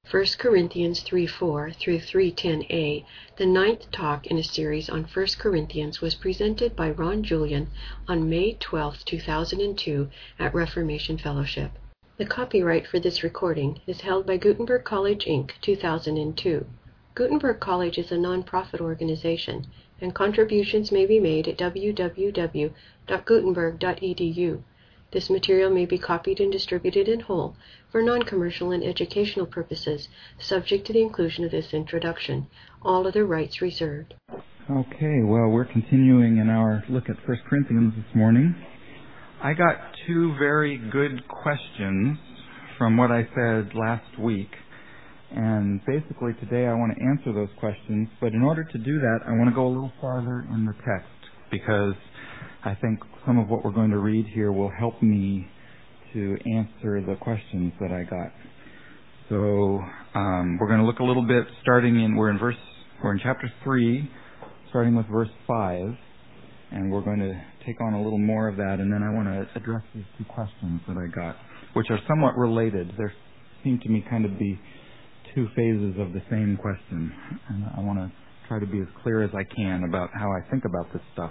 1 Corinthians 3:4 through 3:10a, the ninth talk in a series on 1 Corinthians, was presented by Ron Julian on May 12, 2002 at Reformation Fellowship. The copyright for this recording is held by Gutenberg College, Inc., 2002. Gutenberg College is a non-profit organization, and contributions may be made at www.gutenberg.edu. This material may be copied and distributed in whole for non-commercial and educational purposes, subject to the inclusion of this introduction. All other rights reserved. Okay, well, we're continuing in our look at 1 Corinthians this morning. I got two very good questions from what I said last week, and basically today I want to answer those questions, but in order to do that, I want to go a little farther in the text, because I think some of what we're going to read here will help me to answer the questions that I got. So we're going to look a little bit we're in chapter 3, starting with verse 5, and we're going to take on a little more of that, and then I want to address these two questions that I got, which are somewhat related. There seem to me kind of be two phases of the same question, and I want to try to be as clear as I can about how I think about this stuff.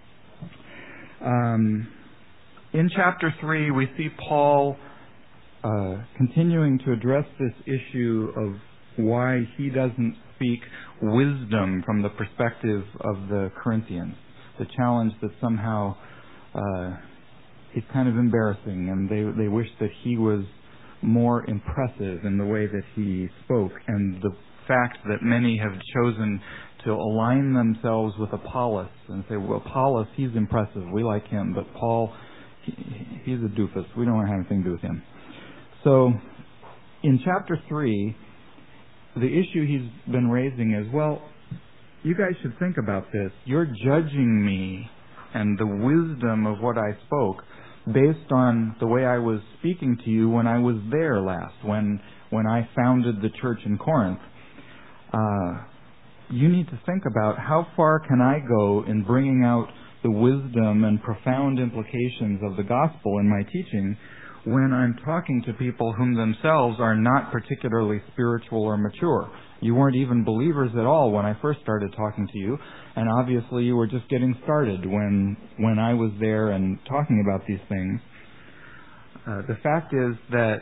In chapter 3, we see Paul continuing to address this issue of why he doesn't speak wisdom from the perspective of the Corinthians. The challenge that somehow it's kind of embarrassing, and they wish that he was more impressive in the way that he spoke, and the fact that many have chosen to align themselves with Apollos and say, well, Apollos, he's impressive, we like him, but Paul, he's a doofus, we don't want to have anything to do with him. So, in chapter 3, the issue he's been raising is, well, you guys should think about this. You're judging me and the wisdom of what I spoke based on the way I was speaking to you when I was there last, when I founded the church in Corinth. You need to think about how far can I go in bringing out the wisdom and profound implications of the gospel in my teaching when I'm talking to people whom themselves are not particularly spiritual or mature. You weren't even believers at all when I first started talking to you, and obviously you were just getting started when I was there and talking about these things. The fact is that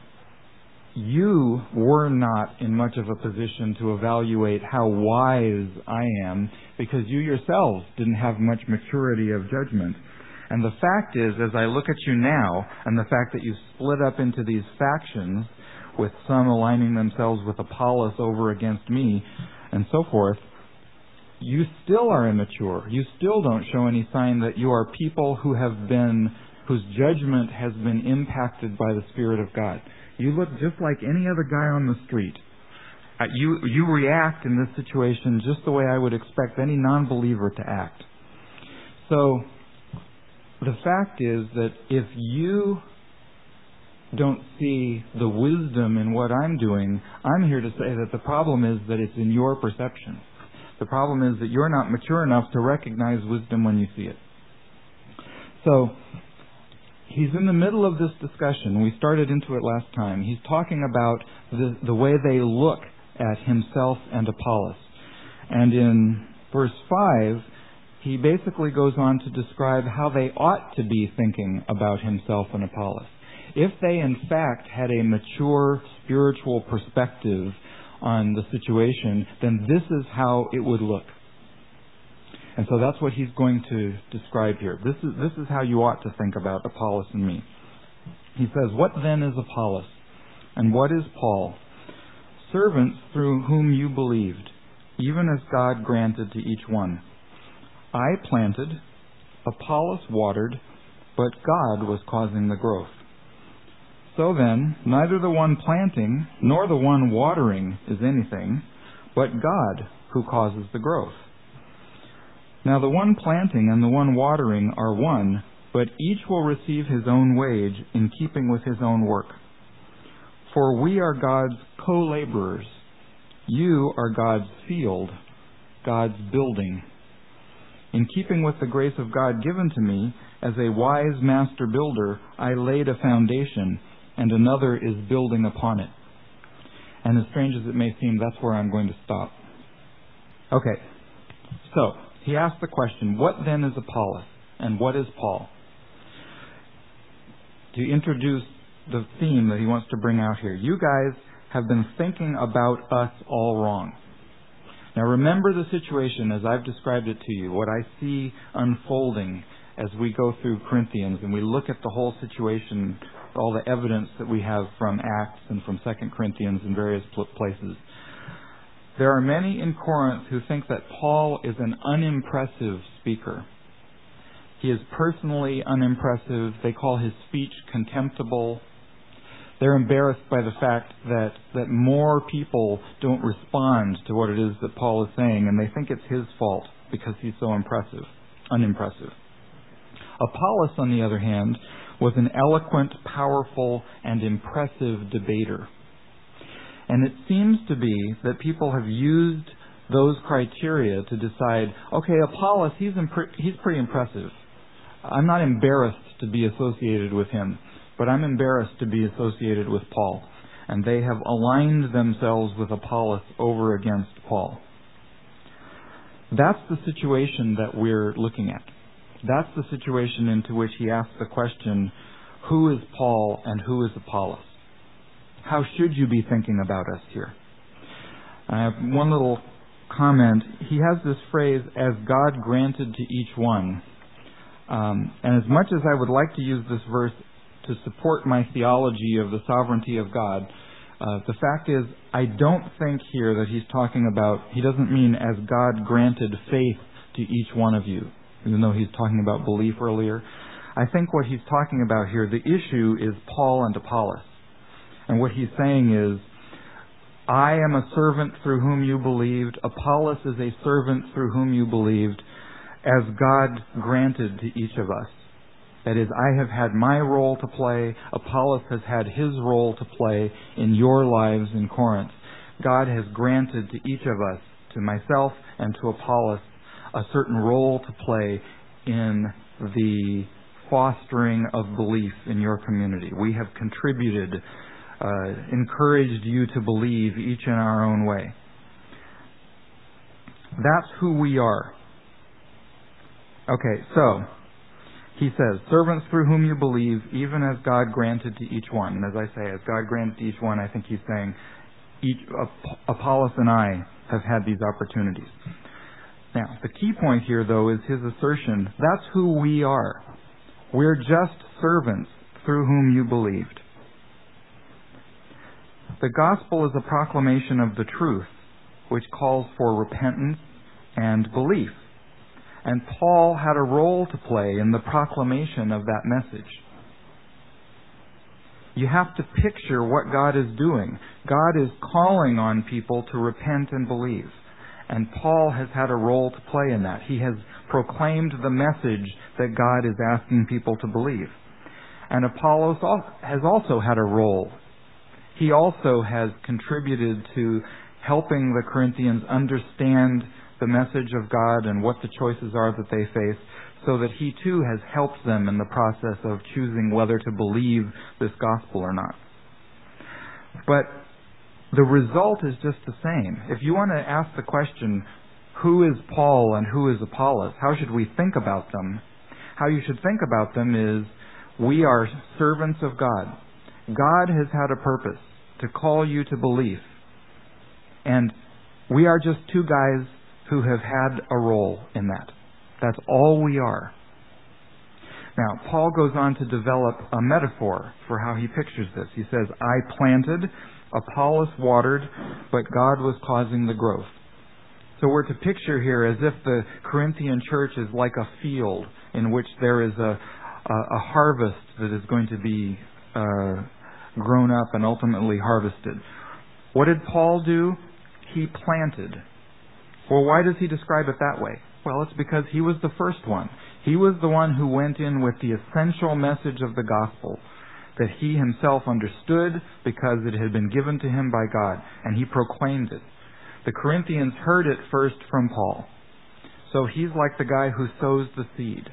you were not in much of a position to evaluate how wise I am, because you yourselves didn't have much maturity of judgment. And the fact is, as I look at you now, and the fact that you split up into these factions, with some aligning themselves with Apollos over against me, and so forth, you still are immature. You still don't show any sign that you are people whose judgment has been impacted by the Spirit of God. You look just like any other guy on the street. You react in this situation just the way I would expect any non-believer to act. So, the fact is that if you don't see the wisdom in what I'm doing, I'm here to say that the problem is that it's in your perception. The problem is that you're not mature enough to recognize wisdom when you see it. So, he's in the middle of this discussion. We started into it last time. He's talking about the way they look at himself and Apollos. And in verse 5, he basically goes on to describe how they ought to be thinking about himself and Apollos. If they, in fact, had a mature spiritual perspective on the situation, then this is how it would look. And so that's what he's going to describe here. This is how you ought to think about Apollos and me. He says, "What then is Apollos? And what is Paul? Servants through whom you believed, even as God granted to each one. I planted, Apollos watered, but God was causing the growth. So then, neither the one planting nor the one watering is anything, but God who causes the growth. Now the one planting and the one watering are one, but each will receive his own wage in keeping with his own work. For we are God's co-laborers. You are God's field, God's building. In keeping with the grace of God given to me, as a wise master builder, I laid a foundation, and another is building upon it. And as strange as it may seem, that's where I'm going to stop. Okay, so he asked the question, what then is Apollos and what is Paul? To introduce the theme that he wants to bring out here, you guys have been thinking about us all wrong. Now remember the situation as I've described it to you, what I see unfolding as we go through Corinthians and we look at the whole situation, all the evidence that we have from Acts and from 2 Corinthians and various places. There are many in Corinth who think that Paul is an unimpressive speaker. He is personally unimpressive. They call his speech contemptible. They're embarrassed by the fact that more people don't respond to what it is that Paul is saying, and they think it's his fault because he's so unimpressive. Apollos, on the other hand, was an eloquent, powerful, and impressive debater. And it seems to be that people have used those criteria to decide, okay, Apollos, he's pretty impressive. I'm not embarrassed to be associated with him, but I'm embarrassed to be associated with Paul. And they have aligned themselves with Apollos over against Paul. That's the situation that we're looking at. That's the situation into which he asks the question, who is Paul and who is Apollos? How should you be thinking about us here? I have one little comment. He has this phrase, as God granted to each one. And as much as I would like to use this verse to support my theology of the sovereignty of God, the fact is, I don't think here that he's talking about, he doesn't mean as God granted faith to each one of you, even though he's talking about belief earlier. I think what he's talking about here, the issue is Paul and Apollos. And what he's saying is, I am a servant through whom you believed. Apollos is a servant through whom you believed, as God granted to each of us. That is, I have had my role to play. Apollos has had his role to play in your lives in Corinth. God has granted to each of us, to myself and to Apollos, a certain role to play in the fostering of belief in your community. We have contributed, encouraged you to believe each in our own way. That's who we are. Okay, so he says, servants through whom you believe, even as God granted to each one. And as I say, as God granted to each one, I think he's saying Apollos and I have had these opportunities. Now, the key point here, though, is his assertion, that's who we are. We're just servants through whom you believed. The gospel is a proclamation of the truth, which calls for repentance and belief. And Paul had a role to play in the proclamation of that message. You have to picture what God is doing. God is calling on people to repent and believe. And Paul has had a role to play in that. He has proclaimed the message that God is asking people to believe. And Apollos has also had a role. He also has contributed to helping the Corinthians understand the message of God and what the choices are that they face, so that he too has helped them in the process of choosing whether to believe this gospel or not. But the result is just the same. If you want to ask the question, who is Paul and who is Apollos? How should we think about them? How you should think about them is, we are servants of God. God has had a purpose to call you to belief. And we are just two guys who have had a role in that. That's all we are. Now, Paul goes on to develop a metaphor for how he pictures this. He says, I planted, Apollos watered, but God was causing the growth. So we're to picture here as if the Corinthian church is like a field in which there is a harvest that is going to be grown up and ultimately harvested. What did Paul do? He planted. Well, why does he describe it that way? Well, it's because he was the first one. He was the one who went in with the essential message of the gospel that he himself understood because it had been given to him by God, and he proclaimed it. The Corinthians heard it first from Paul. So he's like the guy who sows the seed.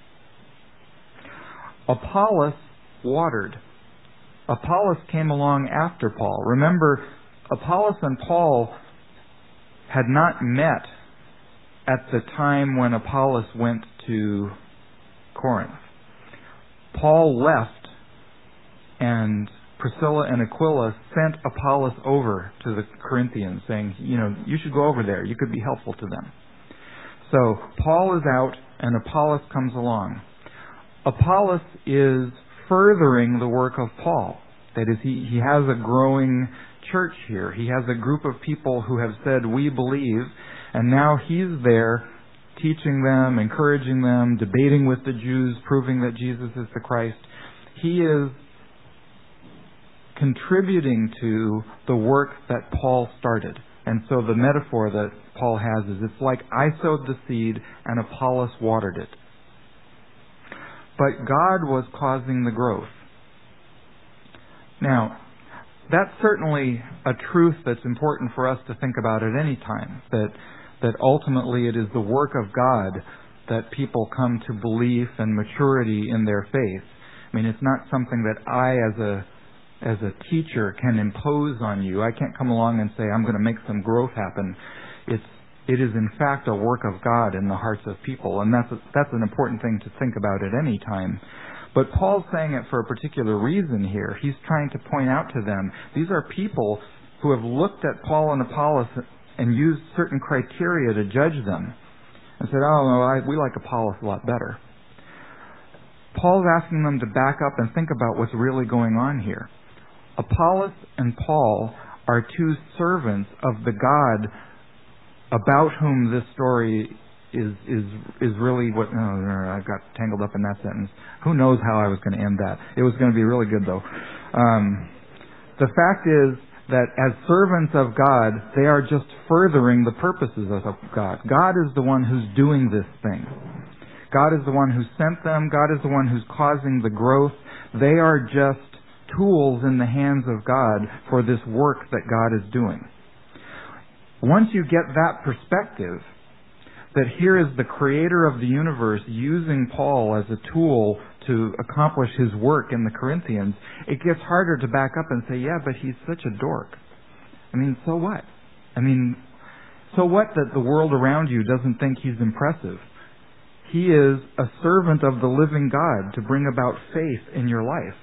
Apollos watered. Apollos came along after Paul. Remember, Apollos and Paul had not met at the time when Apollos went to Corinth. Paul left, and Priscilla and Aquila sent Apollos over to the Corinthians, saying, you should go over there. You could be helpful to them. So Paul is out, and Apollos comes along. Apollos is furthering the work of Paul. That is, he has a growing church here. He has a group of people who have said, we believe, and now he's there teaching them, encouraging them, debating with the Jews, proving that Jesus is the Christ. He is contributing to the work that Paul started. And so the metaphor that Paul has is, it's like I sowed the seed and Apollos watered it. But God was causing the growth. Now, that's certainly a truth that's important for us to think about at any time, that ultimately it is the work of God that people come to belief and maturity in their faith. I mean, it's not something that I, as a teacher, can impose on you. I can't come along and say, I'm going to make some growth happen. It is in fact a work of God in the hearts of people, and that's an important thing to think about at any time. But Paul's saying it for a particular reason here. He's trying to point out to them, these are people who have looked at Paul and Apollos and used certain criteria to judge them, and said, we like Apollos a lot better. Paul's asking them to back up and think about what's really going on here. Apollos and Paul are two servants of the God about whom this story is really what... I got tangled up in that sentence. Who knows how I was going to end that? It was going to be really good, though. The fact is that as servants of God, they are just furthering the purposes of God. God is the one who's doing this thing. God is the one who sent them. God is the one who's causing the growth. They are just tools in the hands of God for this work that God is doing. Once you get that perspective, that here is the creator of the universe using Paul as a tool to accomplish his work in the Corinthians, it gets harder to back up and say, yeah, but he's such a dork. I mean, so what? So what that the world around you doesn't think he's impressive? He is a servant of the living God to bring about faith in your life.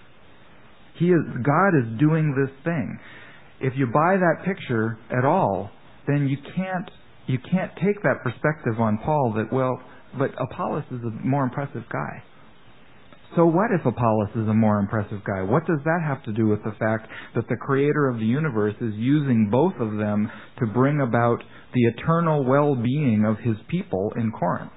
God is doing this thing. If you buy that picture at all, then you can't take that perspective on Paul that, but Apollos is a more impressive guy. So what if Apollos is a more impressive guy? What does that have to do with the fact that the creator of the universe is using both of them to bring about the eternal well-being of his people in Corinth?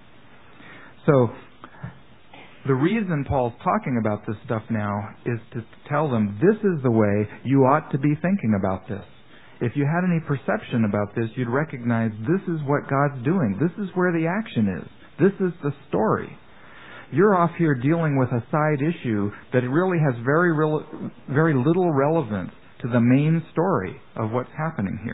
So the reason Paul's talking about this stuff now is to tell them this is the way you ought to be thinking about this. If you had any perception about this, you'd recognize this is what God's doing. This is where the action is. This is the story. You're off here dealing with a side issue that really has very little relevance to the main story of what's happening here.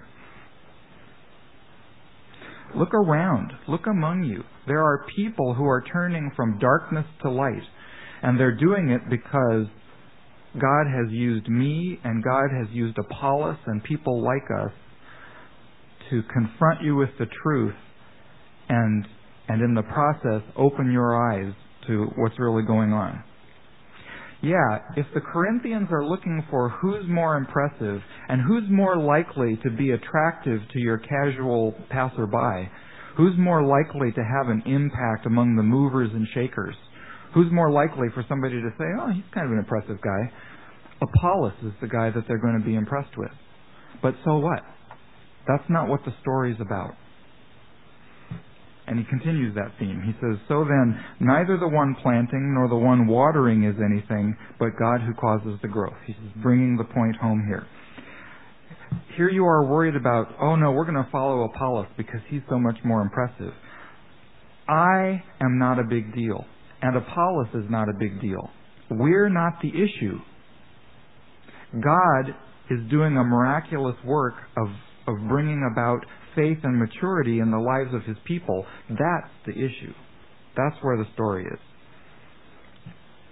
Look around. Look among you. There are people who are turning from darkness to light, and they're doing it because God has used me and God has used Apollos and people like us to confront you with the truth and in the process open your eyes to what's really going on. Yeah, if the Corinthians are looking for who's more impressive and who's more likely to be attractive to your casual passerby, who's more likely to have an impact among the movers and shakers, who's more likely for somebody to say, oh, he's kind of an impressive guy, Apollos is the guy that they're going to be impressed with. But so what? That's not what the story's about. And he continues that theme. He says, so then, neither the one planting nor the one watering is anything, but God who causes the growth. He's bringing the point home here. Here you are worried about, oh no, we're going to follow Apollos because he's so much more impressive. I am not a big deal, and Apollos is not a big deal. We're not the issue. God is doing a miraculous work of bringing about faith and maturity in the lives of his people. That's the issue. That's where the story is.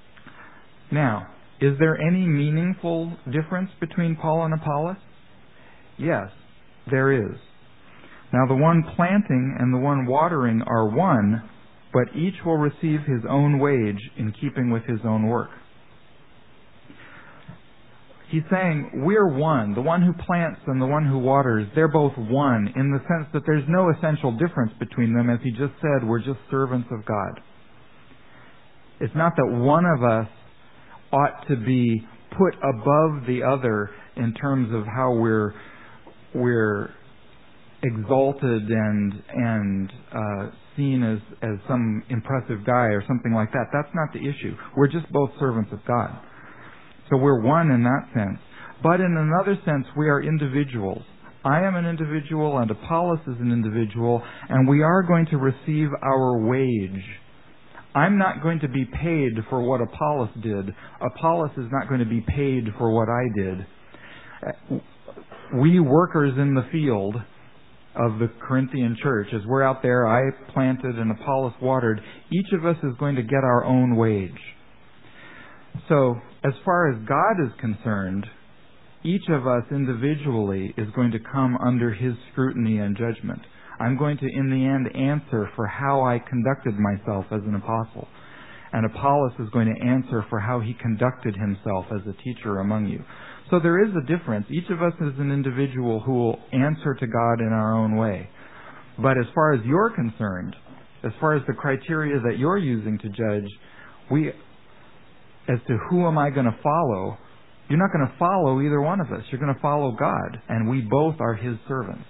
Now, is there any meaningful difference between Paul and Apollos? Yes, there is. Now the one planting and the one watering are one, but each will receive his own wage in keeping with his own work. He's saying we're one. The one who plants and the one who waters, they're both one in the sense that there's no essential difference between them. As he just said, we're just servants of God. It's not that one of us ought to be put above the other in terms of how we're exalted and seen as some impressive guy or something like that. That's not the issue. We're just both servants of God. So we're one in that sense. But in another sense, we are individuals. I am an individual and Apollos is an individual, and we are going to receive our wage. I'm not going to be paid for what Apollos did. Apollos is not going to be paid for what I did. We workers in the field of the Corinthian church, as we're out there, I planted and Apollos watered, each of us is going to get our own wage. So, as far as God is concerned, each of us individually is going to come under his scrutiny and judgment. I'm going to, in the end, answer for how I conducted myself as an apostle. And Apollos is going to answer for how he conducted himself as a teacher among you. So there is a difference. Each of us is an individual who will answer to God in our own way. But as far as you're concerned, as far as the criteria that you're using to judge, as to who am I going to follow, you're not going to follow either one of us. You're going to follow God, and we both are his servants.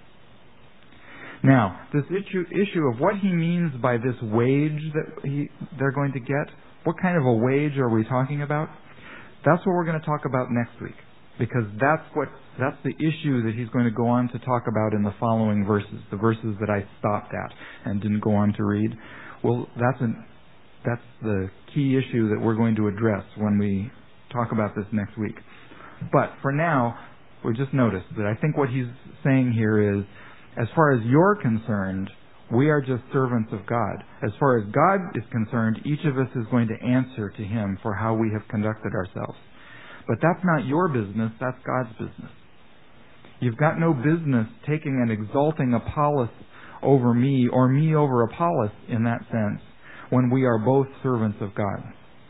Now, this issue of what he means by this wage that they're going to get, what kind of a wage are we talking about? That's what we're going to talk about next week, because that's the issue that he's going to go on to talk about in the following verses, the verses that I stopped at and didn't go on to read. Well, that's the key issue that we're going to address when we talk about this next week. But for now, we just notice that I think what he's saying here is, as far as you're concerned, we are just servants of God. As far as God is concerned, each of us is going to answer to him for how we have conducted ourselves. But that's not your business, that's God's business. You've got no business taking and exalting Apollos over me or me over Apollos in that sense, when we are both servants of God.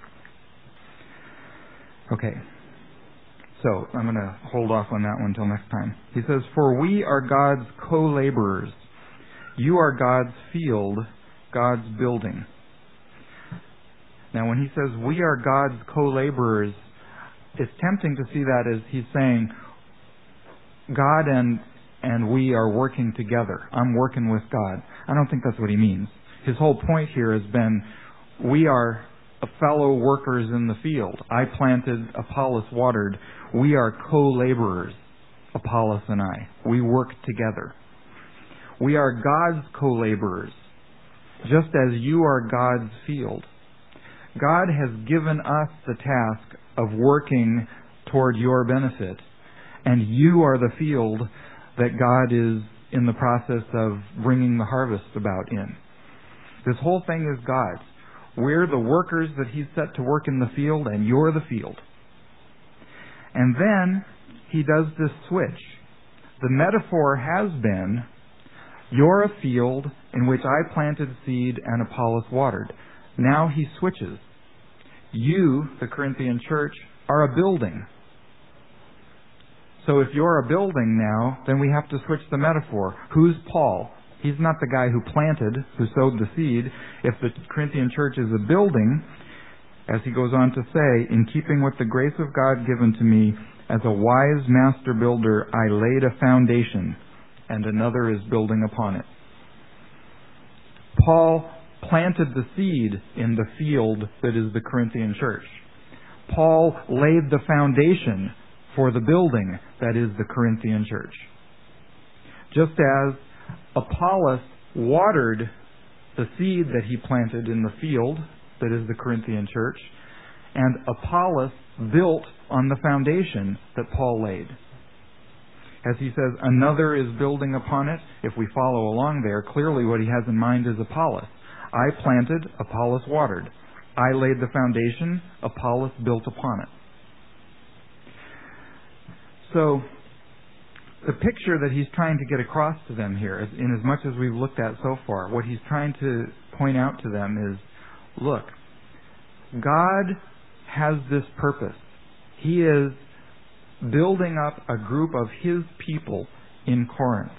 Okay. So, I'm going to hold off on that one until next time. He says, "For we are God's co-laborers. You are God's field, God's building." Now, when he says we are God's co-laborers, it's tempting to see that as he's saying, God and we are working together. I'm working with God. I don't think that's what he means. His whole point here has been, we are fellow workers in the field. I planted, Apollos watered. We are co-laborers, Apollos and I. We work together. We are God's co-laborers, just as you are God's field. God has given us the task of working toward your benefit, and you are the field that God is in the process of bringing the harvest about in. This whole thing is God's. We're the workers that he's set to work in the field, and you're the field. And then he does this switch. The metaphor has been, you're a field in which I planted seed and Apollos watered. Now he switches. You, the Corinthian church, are a building. So if you're a building now, then we have to switch the metaphor. Who's Paul? He's not the guy who planted, who sowed the seed. If the Corinthian church is a building, as he goes on to say, in keeping with the grace of God given to me, as a wise master builder, I laid a foundation, and another is building upon it. Paul planted the seed in the field that is the Corinthian church. Paul laid the foundation for the building that is the Corinthian church. Just as Apollos watered the seed that he planted in the field that is the Corinthian church, and Apollos built on the foundation that Paul laid. As he says, another is building upon it. If we follow along there, clearly what he has in mind is Apollos. I planted, Apollos watered. I laid the foundation, Apollos built upon it. So, the picture that he's trying to get across to them here, in as much as we've looked at so far, what he's trying to point out to them is, look, God has this purpose. He is building up a group of His people in Corinth.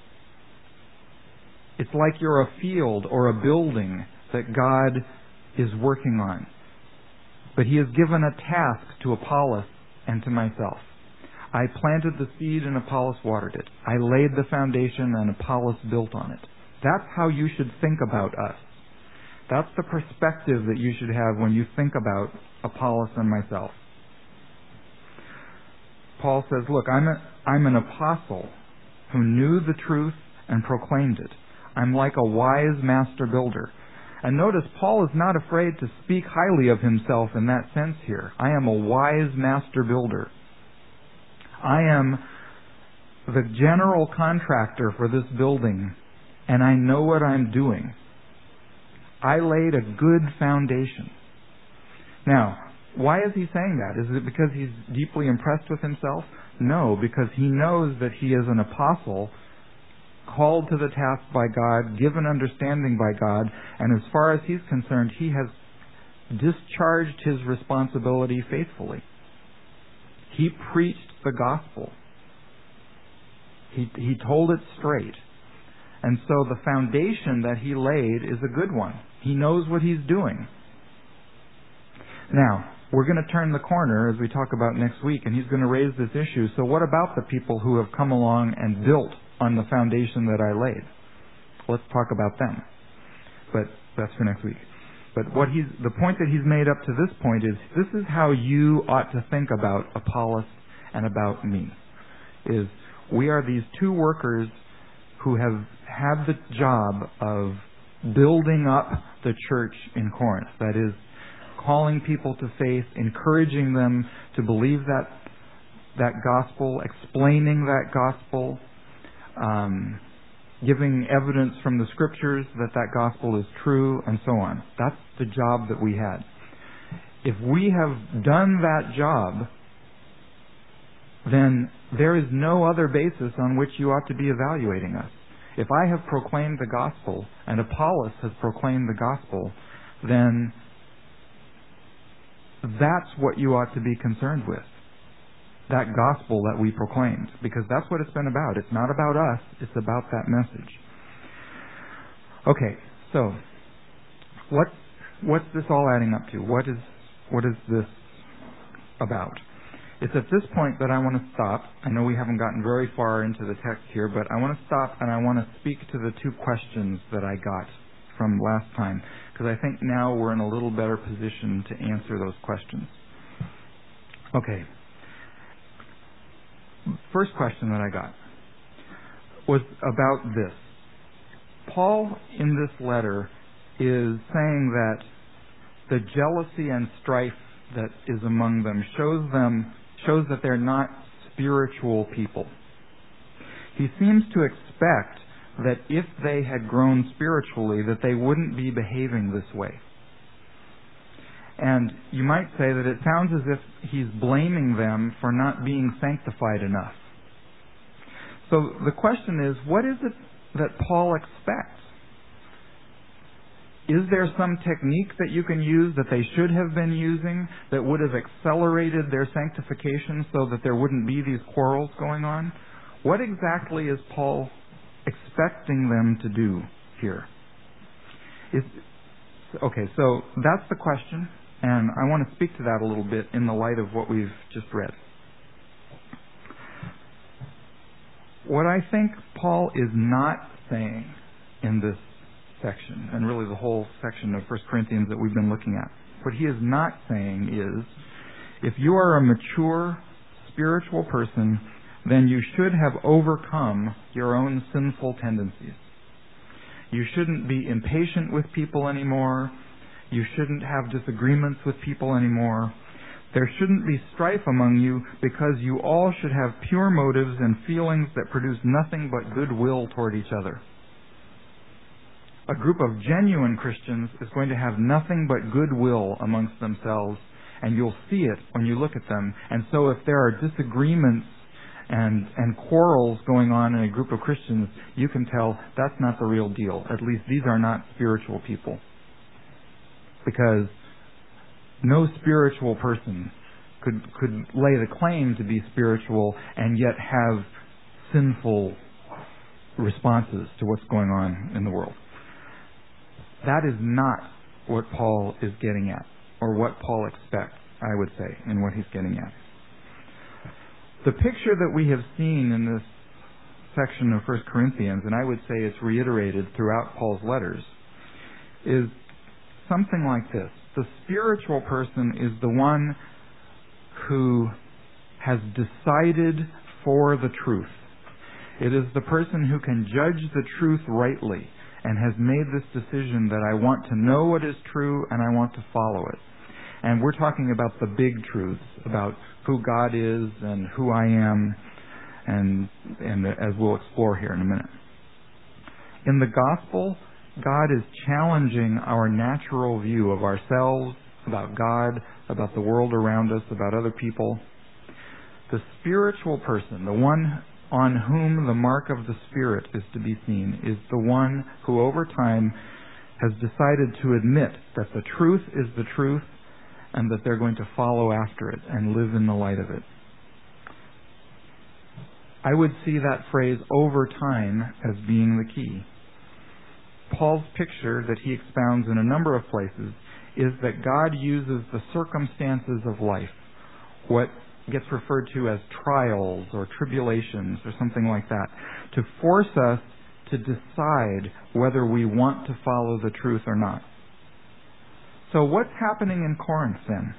It's like you're a field or a building that God is working on. But He has given a task to Apollos and to myself. I planted the seed and Apollos watered it. I laid the foundation and Apollos built on it. That's how you should think about us. That's the perspective that you should have when you think about Apollos and myself. Paul says, look, I'm an apostle who knew the truth and proclaimed it. I'm like a wise master builder. And notice, Paul is not afraid to speak highly of himself in that sense here. I am a wise master builder. I am the general contractor for this building, and I know what I'm doing. I laid a good foundation. Now, why is he saying that? Is it because he's deeply impressed with himself? No, because he knows that he is an apostle called to the task by God, given understanding by God, and as far as he's concerned, he has discharged his responsibility faithfully. He preached the gospel. He told it straight. And so the foundation that he laid is a good one. He knows what he's doing. Now, we're going to turn the corner as we talk about next week, and he's going to raise this issue. So what about the people who have come along and built on the foundation that I laid? Let's talk about them. But that's for next week. But the point that he's made up to this point is, this is how you ought to think about Apollos and about me. Is we are these two workers who have had the job of building up the church in Corinth. That is, calling people to faith, encouraging them to believe that gospel, explaining that gospel, giving evidence from the Scriptures that gospel is true, and so on. That's the job that we had. If we have done that job, then there is no other basis on which you ought to be evaluating us. If I have proclaimed the gospel and Apollos has proclaimed the gospel, then that's what you ought to be concerned with. That gospel that we proclaimed. Because that's what it's been about. It's not about us. It's about that message. Okay, so what's this all adding up to? What is this about? It's at this point that I want to stop. I know we haven't gotten very far into the text here, but I want to stop and I want to speak to the two questions that I got from last time, because I think now we're in a little better position to answer those questions. Okay. First question that I got was about this. Paul, in this letter, is saying that the jealousy and strife that is among them shows that they're not spiritual people. He seems to expect that if they had grown spiritually, that they wouldn't be behaving this way. And you might say that it sounds as if he's blaming them for not being sanctified enough. So the question is, what is it that Paul expects? Is there some technique that you can use that they should have been using that would have accelerated their sanctification so that there wouldn't be these quarrels going on? What exactly is Paul expecting them to do here? Okay, so that's the question, and I want to speak to that a little bit in the light of what we've just read. What I think Paul is not saying in this section, and really the whole section of 1 Corinthians that we've been looking at, what he is not saying is, if you are a mature spiritual person, then you should have overcome your own sinful tendencies. You shouldn't be impatient with people anymore. You shouldn't have disagreements with people anymore. There shouldn't be strife among you, because you all should have pure motives and feelings that produce nothing but goodwill toward each other. A group of genuine Christians is going to have nothing but goodwill amongst themselves, and you'll see it when you look at them. And so if there are disagreements and quarrels going on in a group of Christians, you can tell that's not the real deal. At least these are not spiritual people. Because no spiritual person could lay the claim to be spiritual and yet have sinful responses to what's going on in the world. That is not what Paul is getting at, or what Paul expects, I would say, in what he's getting at. The picture that we have seen in this section of 1 Corinthians, and I would say it's reiterated throughout Paul's letters, is something like this. The spiritual person is the one who has decided for the truth. It is the person who can judge the truth rightly and has made this decision that I want to know what is true and I want to follow it. And we're talking about the big truths, about who God is and who I am, and as we'll explore here in a minute. In the gospel, God is challenging our natural view of ourselves, about God, about the world around us, about other people. The spiritual person, the one on whom the mark of the Spirit is to be seen, is the one who over time has decided to admit that the truth is the truth and that they're going to follow after it and live in the light of it. I would see that phrase over time as being the key. Paul's picture that he expounds in a number of places is that God uses the circumstances of life, what gets referred to as trials or tribulations or something like that, to force us to decide whether we want to follow the truth or not. So what's happening in Corinth then?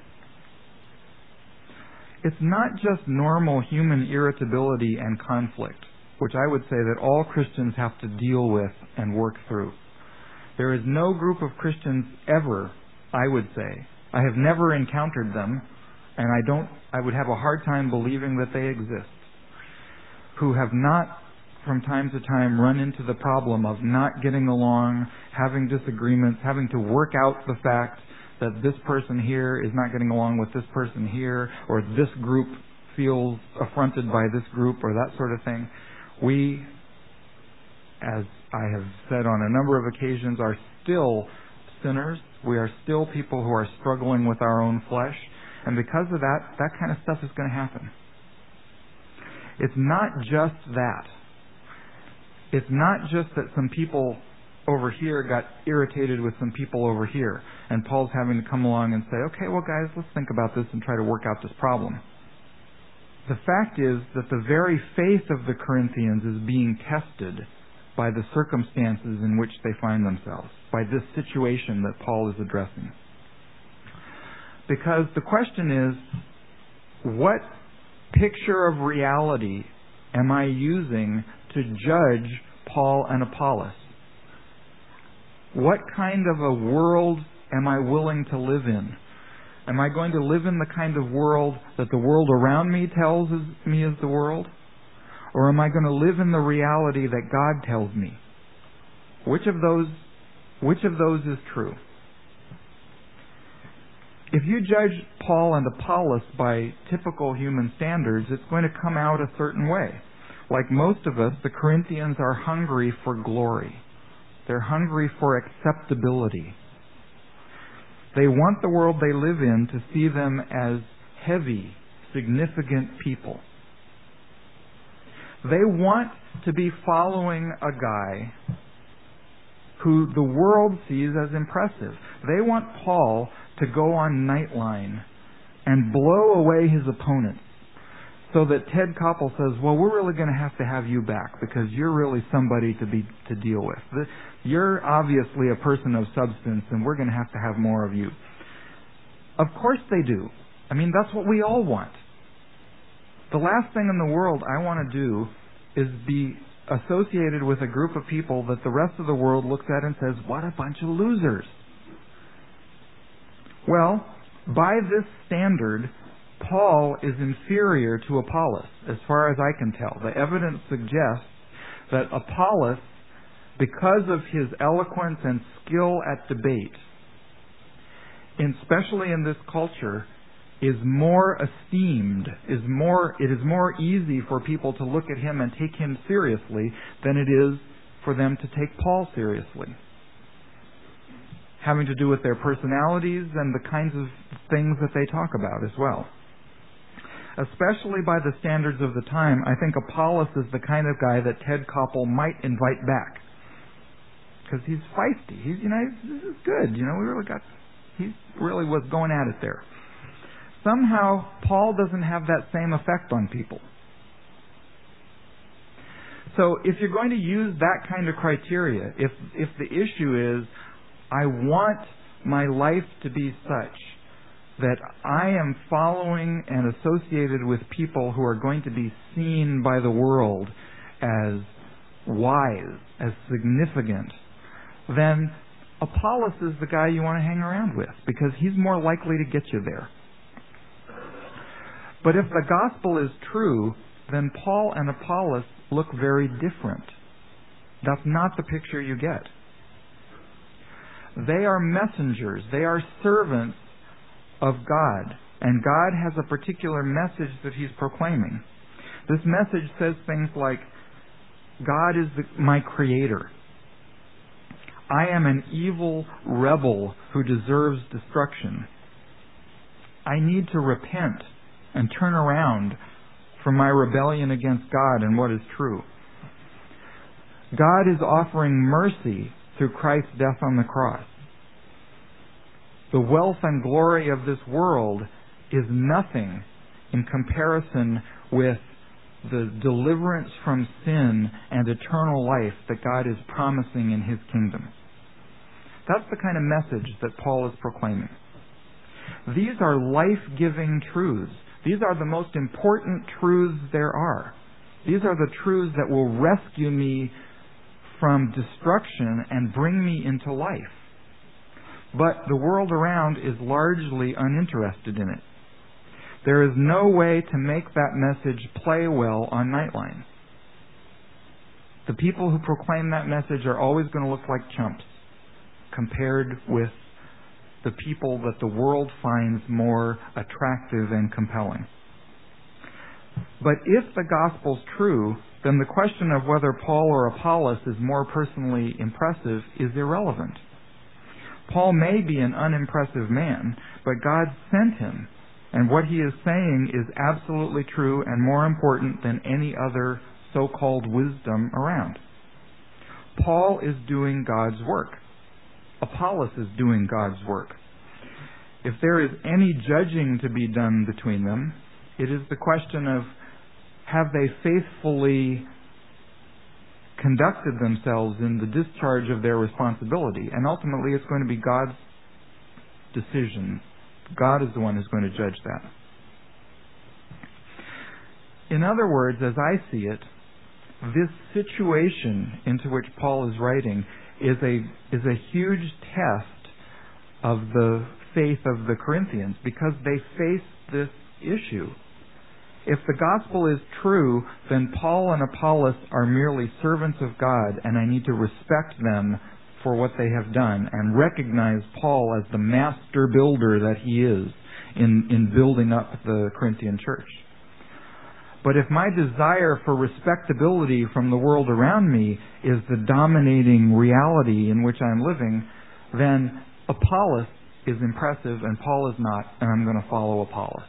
It's not just normal human irritability and conflict, which I would say that all Christians have to deal with and work through. There is no group of Christians ever, I would say, I have never encountered them, and I would have a hard time believing that they exist, who have not from time to time run into the problem of not getting along, having disagreements, having to work out the fact that this person here is not getting along with this person here, or this group feels affronted by this group, or that sort of thing. We, as I have said on a number of occasions, are still sinners. We are still people who are struggling with our own flesh. And because of that, that kind of stuff is going to happen. It's not just that. It's not just that some people over here got irritated with some people over here, and Paul's having to come along and say, okay, well guys, let's think about this and try to work out this problem. The fact is that the very faith of the Corinthians is being tested by the circumstances in which they find themselves, by this situation that Paul is addressing. Because the question is, what picture of reality am I using to judge Paul and Apollos? What kind of a world am I willing to live in? Am I going to live in the kind of world that the world around me tells me is the world? Or am I going to live in the reality that God tells me? Which of those is true? If you judge Paul and Apollos by typical human standards, it's going to come out a certain way. Like most of us, the Corinthians are hungry for glory. They're hungry for acceptability. They want the world they live in to see them as heavy, significant people. They want to be following a guy who the world sees as impressive. They want Paul to go on Nightline and blow away his opponents, so that Ted Koppel says, well, we're really going to have you back because you're really somebody to deal with. You're obviously a person of substance, and we're going to have more of you. Of course they do. I mean, that's what we all want. The last thing in the world I want to do is be associated with a group of people that the rest of the world looks at and says, what a bunch of losers. Well, by this standard, Paul is inferior to Apollos, as far as I can tell. The evidence suggests that Apollos, because of his eloquence and skill at debate, especially in this culture, is more esteemed, it is more easy for people to look at him and take him seriously than it is for them to take Paul seriously. Having to do with their personalities and the kinds of things that they talk about as well. Especially by the standards of the time, I think Apollos is the kind of guy that Ted Koppel might invite back. Because he's feisty. This is good. He really was going at it there. Somehow, Paul doesn't have that same effect on people. So if you're going to use that kind of criteria, if the issue is, I want my life to be such that I am following and associated with people who are going to be seen by the world as wise, as significant, then Apollos is the guy you want to hang around with, because he's more likely to get you there. But if the gospel is true, then Paul and Apollos look very different. That's not the picture you get. They are messengers. They are servants of God. And God has a particular message that he's proclaiming. This message says things like, God is my creator. I am an evil rebel who deserves destruction. I need to repent and turn around from my rebellion against God and what is true. God is offering mercy through Christ's death on the cross. The wealth and glory of this world is nothing in comparison with the deliverance from sin and eternal life that God is promising in his kingdom. That's the kind of message that Paul is proclaiming. These are life-giving truths. These are the most important truths there are. These are the truths that will rescue me from destruction and bring me into life. But the world around is largely uninterested in it. There is no way to make that message play well on Nightline. The people who proclaim that message are always going to look like chumps compared with the people that the world finds more attractive and compelling. But if the gospel's true, then the question of whether Paul or Apollos is more personally impressive is irrelevant. Paul may be an unimpressive man, but God sent him, and what he is saying is absolutely true and more important than any other so-called wisdom around. Paul is doing God's work. Apollos is doing God's work. If there is any judging to be done between them, it is the question of, have they faithfully conducted themselves in the discharge of their responsibility? And ultimately, it's going to be God's decision. God is the one who's going to judge that. In other words, as I see it, this situation into which Paul is writing is a huge test of the faith of the Corinthians, because they face this issue. If the gospel is true, then Paul and Apollos are merely servants of God, and I need to respect them for what they have done and recognize Paul as the master builder that he is in building up the Corinthian church. But if my desire for respectability from the world around me is the dominating reality in which I'm living, then Apollos is impressive and Paul is not, and I'm going to follow Apollos.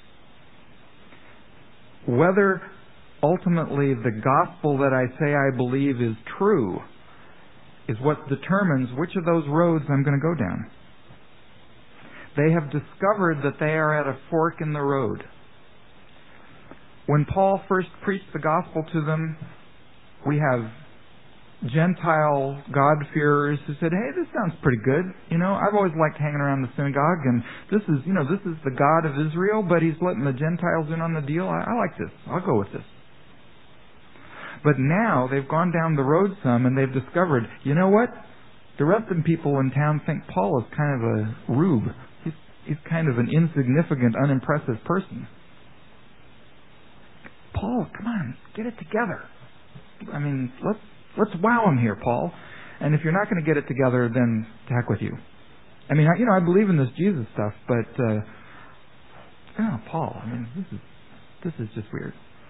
Whether ultimately the gospel that I say I believe is true is what determines which of those roads I'm going to go down. They have discovered that they are at a fork in the road. When Paul first preached the gospel to them, we have Gentile God-fearers who said, hey, this sounds pretty good. I've always liked hanging around the synagogue, and this is the God of Israel, but he's letting the Gentiles in on the deal. I like this. I'll go with this. But now they've gone down the road some, and they've discovered, you know what? The rest of the people in town think Paul is kind of a rube. He's kind of an insignificant, unimpressive person. Paul, come on, get it together. Let's wow him here, Paul. And if you're not going to get it together, then to heck with you. I believe in this Jesus stuff, but oh, Paul, I mean, this is just weird.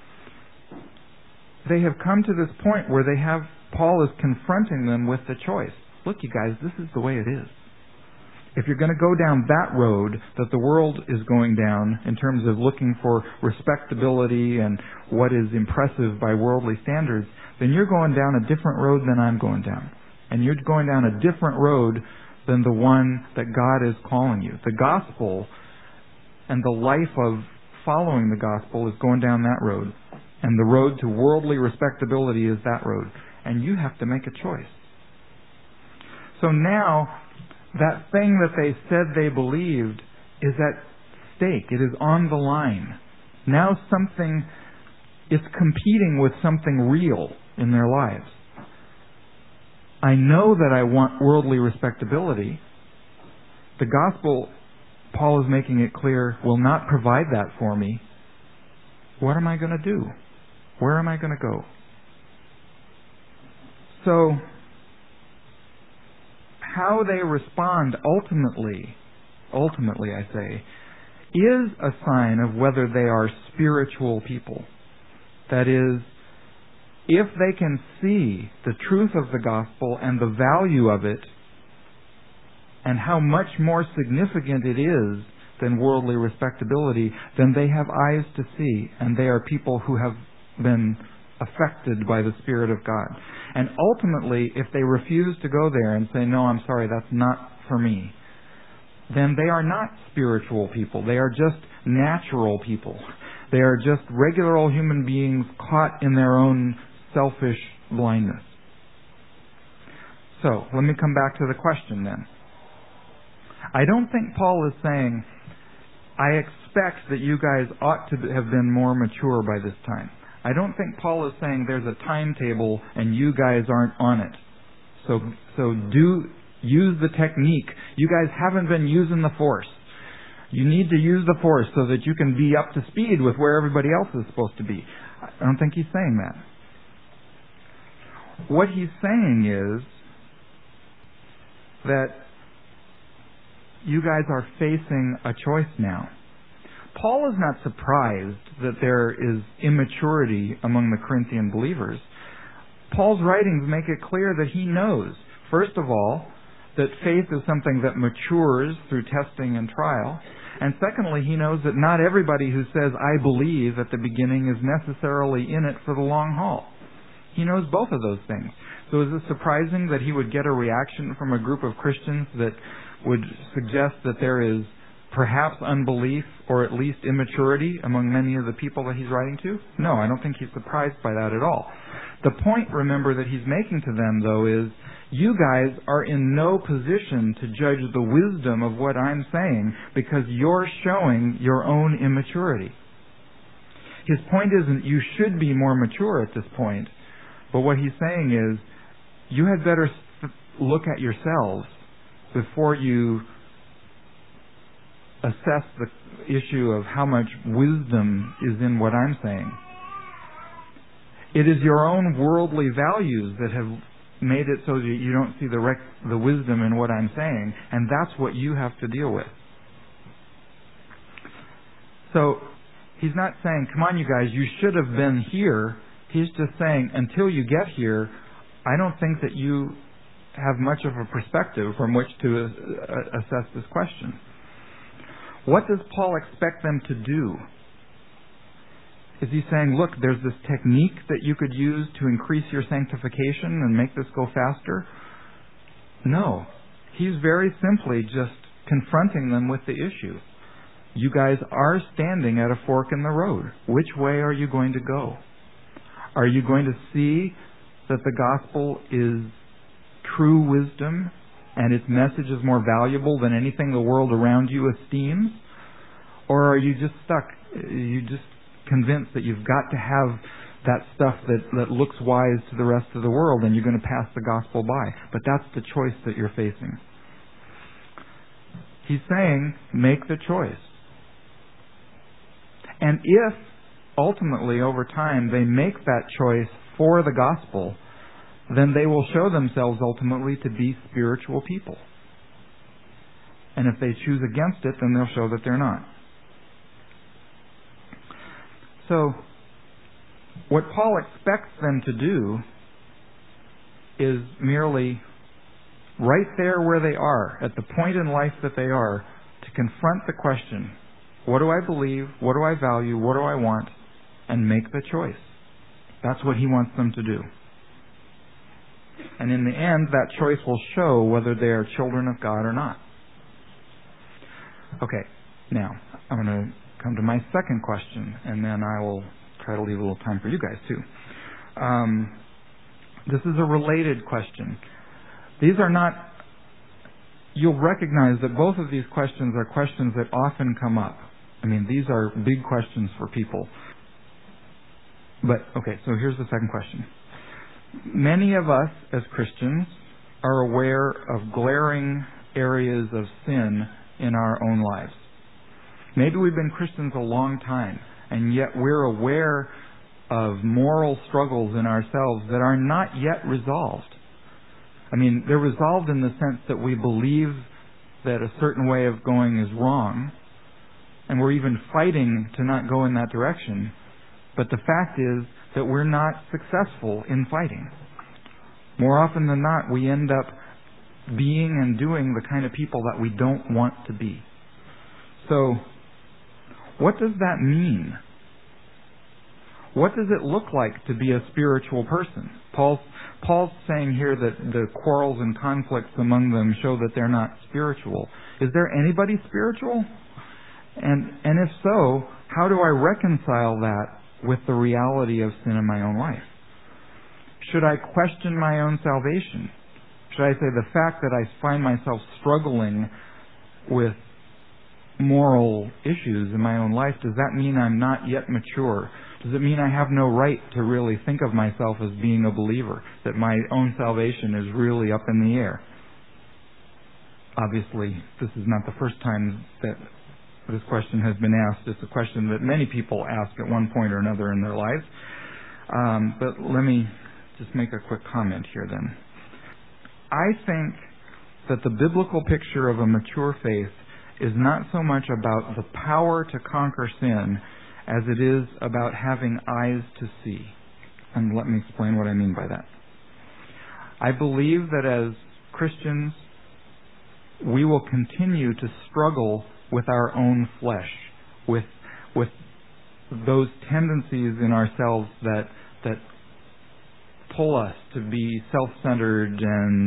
They have come to this point where Paul is confronting them with the choice. Look, you guys, this is the way it is. If you're going to go down that road that the world is going down in terms of looking for respectability and what is impressive by worldly standards, then you're going down a different road than I'm going down. And you're going down a different road than the one that God is calling you. The gospel and the life of following the gospel is going down that road. And the road to worldly respectability is that road. And you have to make a choice. So now, that thing that they said they believed is at stake. It is on the line. Now it's competing with something real in their lives. I know that I want worldly respectability. The gospel, Paul is making it clear, will not provide that for me. What am I going to do? Where am I going to go? So, how they respond ultimately I say, is a sign of whether they are spiritual people. That is, if they can see the truth of the gospel and the value of it, and how much more significant it is than worldly respectability, then they have eyes to see, and they are people who have been affected by the Spirit of God. And ultimately, if they refuse to go there and say, no, I'm sorry, that's not for me, then they are not spiritual people. They are just natural people. They are just regular old human beings caught in their own selfish blindness. So, let me come back to the question then. I don't think Paul is saying, I expect that you guys ought to have been more mature by this time. I don't think Paul is saying there's a timetable and you guys aren't on it. So use the technique. You guys haven't been using the force. You need to use the force so that you can be up to speed with where everybody else is supposed to be. I don't think he's saying that. What he's saying is that you guys are facing a choice now. Paul is not surprised that there is immaturity among the Corinthian believers. Paul's writings make it clear that he knows, first of all, that faith is something that matures through testing and trial. And secondly, he knows that not everybody who says, I believe at the beginning is necessarily in it for the long haul. He knows both of those things. So is it surprising that he would get a reaction from a group of Christians that would suggest that there is perhaps unbelief or at least immaturity among many of the people that he's writing to? No, I don't think he's surprised by that at all. The point, remember, that he's making to them, though, is you guys are in no position to judge the wisdom of what I'm saying because you're showing your own immaturity. His point isn't you should be more mature at this point, but what he's saying is you had better look at yourselves before you assess the issue of how much wisdom is in what I'm saying. It is your own worldly values that have made it so that you don't see the wisdom in what I'm saying, and that's what you have to deal with. So, he's not saying, come on you guys, you should have been here. He's just saying, until you get here, I don't think that you have much of a perspective from which to assess this question. What does Paul expect them to do? Is he saying, look, there's this technique that you could use to increase your sanctification and make this go faster? No. He's very simply just confronting them with the issue. You guys are standing at a fork in the road. Which way are you going to go? Are you going to see that the gospel is true wisdom and its message is more valuable than anything the world around you esteems? Or are you just stuck? You just convinced that you've got to have that stuff that looks wise to the rest of the world and you're going to pass the gospel by? But that's the choice that you're facing. He's saying, make the choice. And if ultimately over time they make that choice for the gospel, then they will show themselves ultimately to be spiritual people. And if they choose against it, then they'll show that they're not. So, what Paul expects them to do is merely, right there where they are, at the point in life that they are, to confront the question, what do I believe, what do I value, what do I want, and make the choice. That's what he wants them to do. And in the end, that choice will show whether they are children of God or not. Okay, now, I'm going to come to my second question, and then I will try to leave a little time for you guys, too. This is a related question. These are not... You'll recognize that both of these questions are questions that often come up. I mean, these are big questions for people. But, okay, so here's the second question. Many of us as Christians are aware of glaring areas of sin in our own lives. Maybe we've been Christians a long time, and yet we're aware of moral struggles in ourselves that are not yet resolved. I mean, they're resolved in the sense that we believe that a certain way of going is wrong, and we're even fighting to not go in that direction. But the fact is that we're not successful in fighting. More often than not, we end up being and doing the kind of people that we don't want to be. So, what does that mean? What does it look like to be a spiritual person? Paul's saying here that the quarrels and conflicts among them show that they're not spiritual. Is there anybody spiritual? And if so, how do I reconcile that with the reality of sin in my own life? Should I question my own salvation? Should I say the fact that I find myself struggling with moral issues in my own life, does that mean I'm not yet mature? Does it mean I have no right to really think of myself as being a believer? That my own salvation is really up in the air? Obviously, this is not the first time that this question has been asked. It's a question that many people ask at one point or another in their lives. But let me just make a quick comment here then. I think that the biblical picture of a mature faith is not so much about the power to conquer sin as it is about having eyes to see. And let me explain what I mean by that. I believe that as Christians, we will continue to struggle with our own flesh, with those tendencies in ourselves that pull us to be self-centered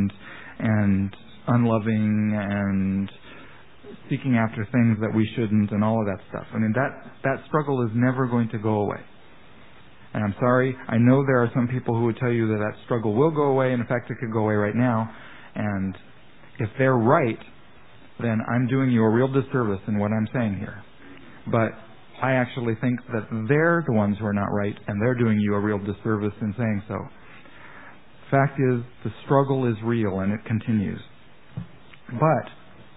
and unloving and seeking after things that we shouldn't and all of that stuff. I mean, that struggle is never going to go away. And I'm sorry, I know there are some people who would tell you that struggle will go away, and in fact it could go away right now. And if they're right, then I'm doing you a real disservice in what I'm saying here. But I actually think that they're the ones who are not right, and they're doing you a real disservice in saying so. Fact is, the struggle is real, and it continues. But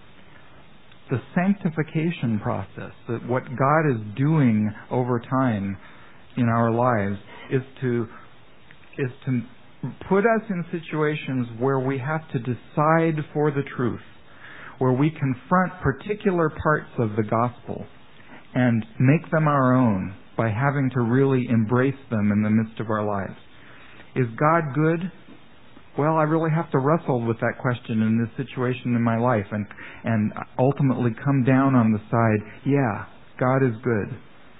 the sanctification process, that what God is doing over time in our lives, is to put us in situations where we have to decide for the truth, where we confront particular parts of the gospel and make them our own by having to really embrace them in the midst of our lives. Is God good? Well, I really have to wrestle with that question in this situation in my life and ultimately come down on the side, yeah, God is good.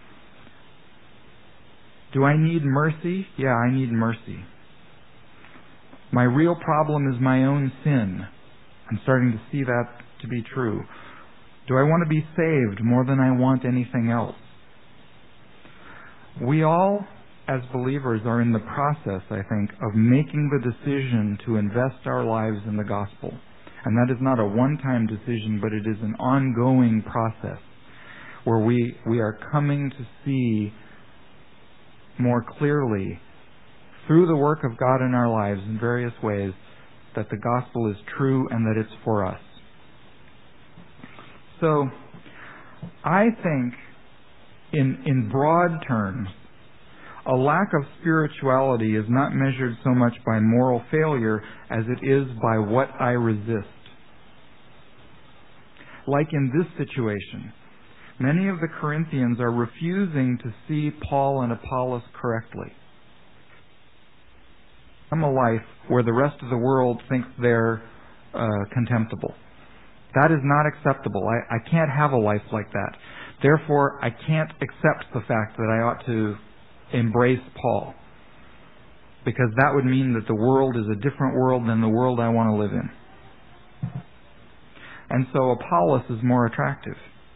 Do I need mercy? Yeah, I need mercy. My real problem is my own sin. I'm starting to see that to be true. Do I want to be saved more than I want anything else? We all, as believers, are in the process, I think, of making the decision to invest our lives in the gospel. And that is not a one-time decision, but it is an ongoing process where we are coming to see more clearly through the work of God in our lives in various ways that the gospel is true and that it's for us. So, I think, in broad terms, a lack of spirituality is not measured so much by moral failure as it is by what I resist. Like in this situation, Many of the Corinthians are refusing to see Paul and Apollos correctly. I'm a life where the rest of the world thinks they're contemptible. That is not acceptable. I can't have a life like that. Therefore, I can't accept the fact that I ought to embrace Paul, because that would mean that the world is a different world than the world I want to live in. And so Apollos is more attractive.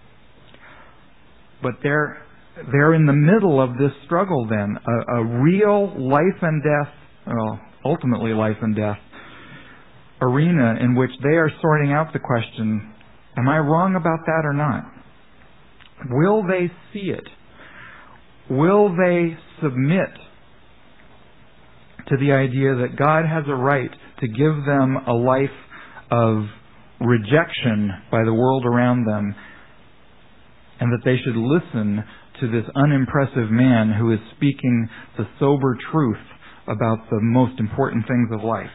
But they're in the middle of this struggle then, a real life and death, well, ultimately life and death, arena in which they are sorting out the question, am I wrong about that or not? Will they see it? Will they submit to the idea that God has a right to give them a life of rejection by the world around them, and that they should listen to this unimpressive man who is speaking the sober truth about the most important things of life?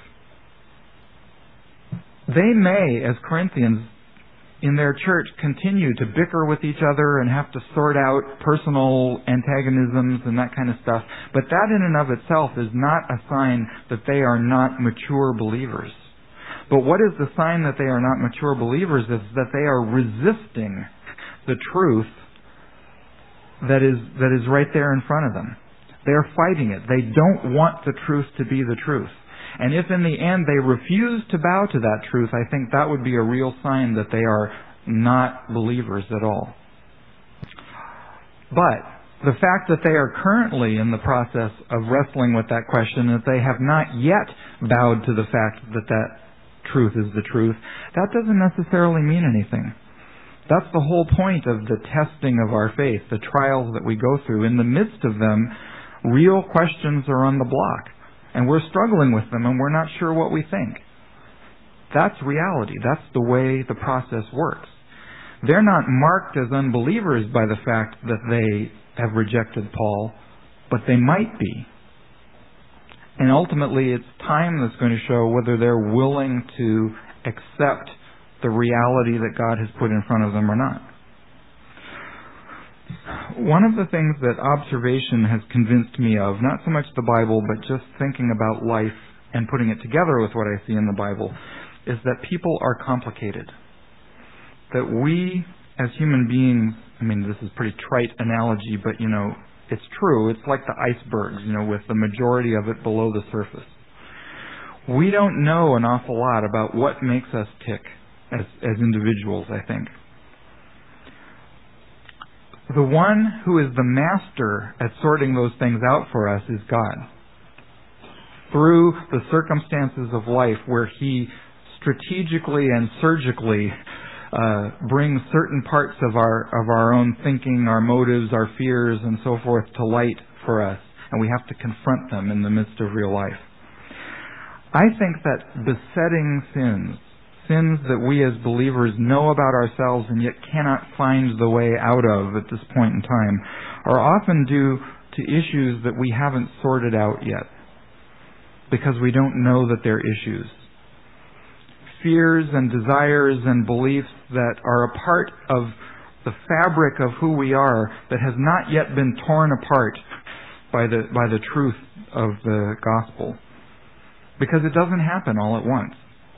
They may, as Corinthians, in their church, continue to bicker with each other and have to sort out personal antagonisms and that kind of stuff, but that in and of itself is not a sign that they are not mature believers. But what is the sign that they are not mature believers is that they are resisting the truth that is right there in front of them. They are fighting it. They don't want the truth to be the truth. And if in the end they refuse to bow to that truth, I think that would be a real sign that they are not believers at all. But the fact that they are currently in the process of wrestling with that question, that they have not yet bowed to the fact that that truth is the truth, that doesn't necessarily mean anything. That's the whole point of the testing of our faith, the trials that we go through. In the midst of them, real questions are on the block, and we're struggling with them, and we're not sure what we think. That's reality. That's the way the process works. They're not marked as unbelievers by the fact that they have rejected Paul, but they might be. And ultimately, it's time that's going to show whether they're willing to accept the reality that God has put in front of them or not. One of the things that observation has convinced me of, not so much the Bible, but just thinking about life and putting it together with what I see in the Bible, is that people are complicated. That we, as human beings, I mean, this is a pretty trite analogy, but, it's true. It's like the icebergs, with the majority of it below the surface. We don't know an awful lot about what makes us tick as individuals, I think. The one who is the master at sorting those things out for us is God. Through the circumstances of life where He strategically and surgically brings certain parts of our own thinking, our motives, our fears, and so forth to light for us, and we have to confront them in the midst of real life. I think that besetting sins that we as believers know about ourselves and yet cannot find the way out of at this point in time, are often due to issues that we haven't sorted out yet, because we don't know that they're issues. Fears and desires and beliefs that are a part of the fabric of who we are that has not yet been torn apart by the truth of the gospel. Because it doesn't happen all at once.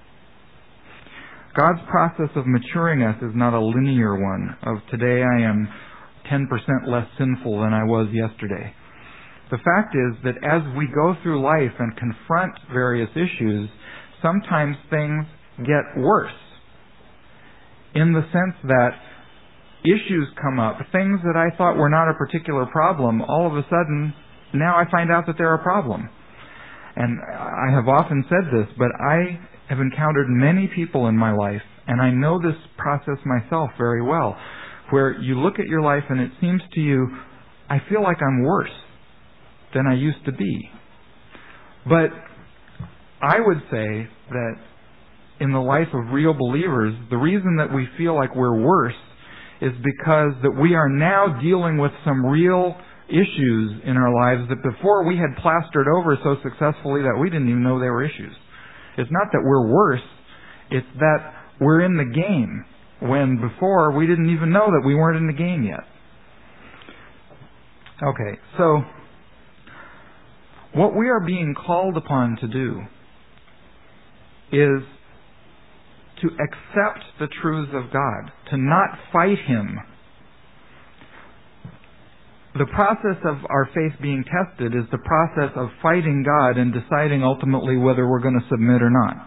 God's process of maturing us is not a linear one of today I am 10% less sinful than I was yesterday. The fact is that as we go through life and confront various issues, sometimes things get worse. In the sense that issues come up, things that I thought were not a particular problem, all of a sudden, now I find out that they're a problem. And I have often said this, but I have encountered many people in my life, and I know this process myself very well, where you look at your life and it seems to you, I feel like I'm worse than I used to be. But I would say that in the life of real believers, the reason that we feel like we're worse is because that we are now dealing with some real issues in our lives that before we had plastered over so successfully that we didn't even know they were issues. It's not that we're worse, it's that we're in the game. when before we didn't even know that we weren't in the game yet. Okay, so what we are being called upon to do is to accept the truths of God, to not fight Him. The process of our faith being tested is the process of fighting God and deciding ultimately whether we're going to submit or not.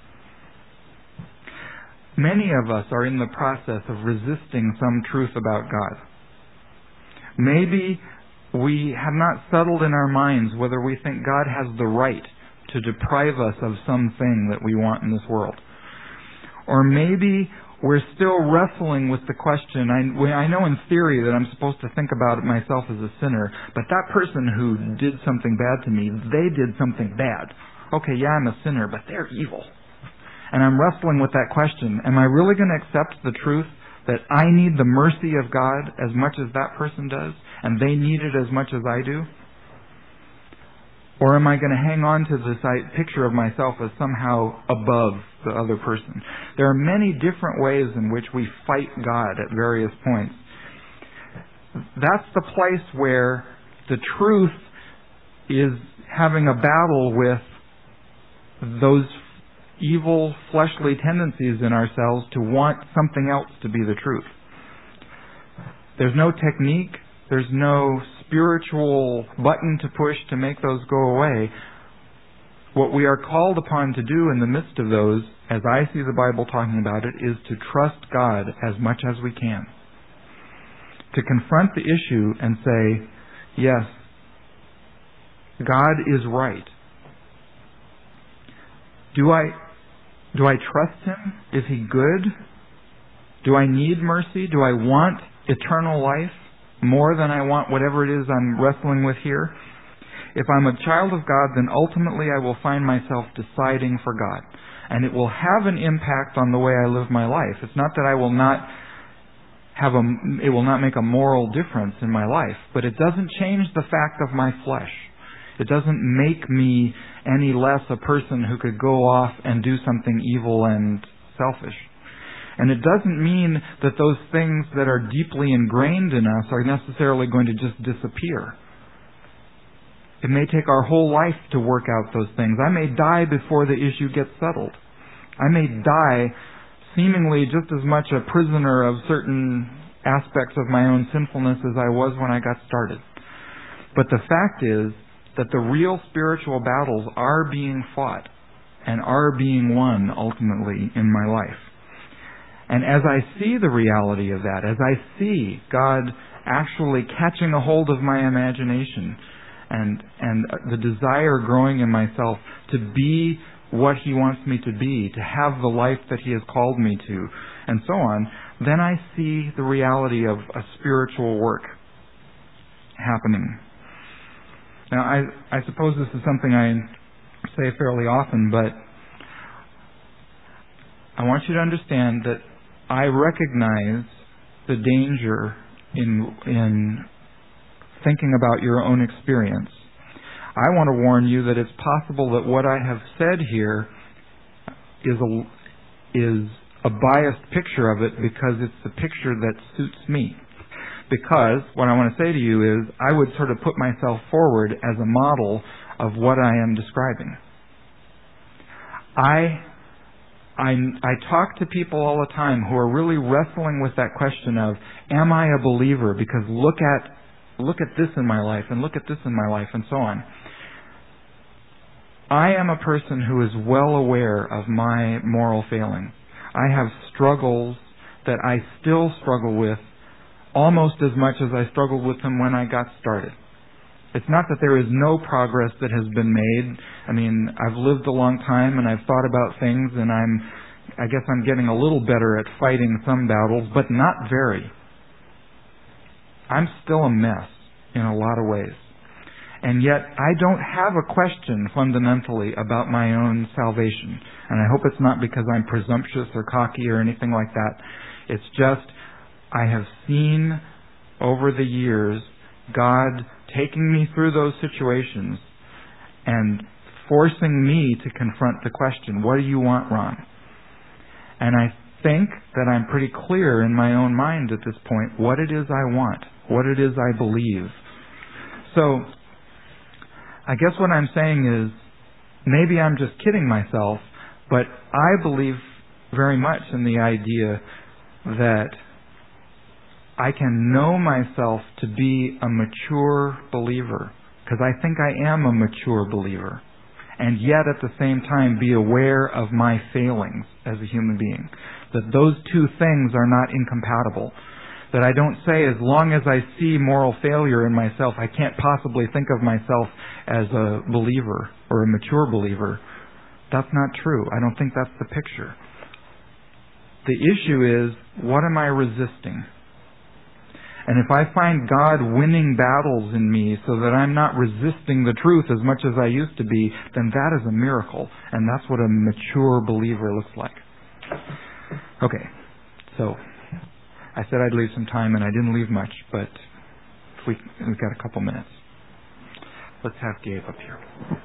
Many of us are in the process of resisting some truth about God. Maybe we have not settled in our minds whether we think God has the right to deprive us of something that we want in this world. Or maybe we're still wrestling with the question, I know in theory that I'm supposed to think about it myself as a sinner, but that person who did something bad to me, they did something bad. Okay, yeah, I'm a sinner, but they're evil. And I'm wrestling with that question. Am I really going to accept the truth that I need the mercy of God as much as that person does, and they need it as much as I do? Or am I going to hang on to this picture of myself as somehow above the other person? There are many different ways in which we fight God at various points. That's the place where the truth is having a battle with those evil fleshly tendencies in ourselves to want something else to be the truth. There's no technique, there's no spiritual button to push to make those go away. What we are called upon to do in the midst of those, as I see the Bible talking about it, is to trust God as much as we can. To confront the issue and say, yes, God is right. Do I trust Him? Is He good? Do I need mercy? Do I want eternal life more than I want whatever it is I'm wrestling with here? If I'm a child of God, then ultimately I will find myself deciding for God. And it will have an impact on the way I live my life. It's not that it will not make a moral difference in my life, but it doesn't change the fact of my flesh. It doesn't make me any less a person who could go off and do something evil and selfish. And it doesn't mean that those things that are deeply ingrained in us are necessarily going to just disappear. It may take our whole life to work out those things. I may die before the issue gets settled. I may die seemingly just as much a prisoner of certain aspects of my own sinfulness as I was when I got started. But the fact is that the real spiritual battles are being fought and are being won ultimately in my life. And as I see the reality of that, as I see God actually catching a hold of my imagination and the desire growing in myself to be what He wants me to be, to have the life that He has called me to, and so on, then I see the reality of a spiritual work happening. Now, I suppose this is something I say fairly often, but I want you to understand that I recognize the danger in thinking about your own experience. I want to warn you that it's possible that what I have said here is a biased picture of it because it's the picture that suits me. Because what I want to say to you is I would sort of put myself forward as a model of what I am describing. I talk to people all the time who are really wrestling with that question of, am I a believer? Because look at this in my life and look at this in my life and so on. I am a person who is well aware of my moral failings. I have struggles that I still struggle with almost as much as I struggled with them when I got started. It's not that there is no progress that has been made. I mean, I've lived a long time and I've thought about things and I guess I'm getting a little better at fighting some battles, but not very. I'm still a mess in a lot of ways. And yet, I don't have a question fundamentally about my own salvation. And I hope it's not because I'm presumptuous or cocky or anything like that. It's just, I have seen over the years God taking me through those situations and forcing me to confront the question, what do you want, Ron? And think that I'm pretty clear in my own mind at this point what it is I want, what it is I believe. So I guess what I'm saying is maybe I'm just kidding myself, but I believe very much in the idea that I can know myself to be a mature believer, because I think I am a mature believer, and yet at the same time be aware of my failings as a human being. That those two things are not incompatible. That I don't say as long as I see moral failure in myself, I can't possibly think of myself as a believer or a mature believer. That's not true. I don't think that's the picture. The issue is, what am I resisting? And if I find God winning battles in me so that I'm not resisting the truth as much as I used to be, then that is a miracle. And that's what a mature believer looks like. Okay, so I said I'd leave some time, and I didn't leave much, but we've got a couple minutes. Let's have Gabe up here.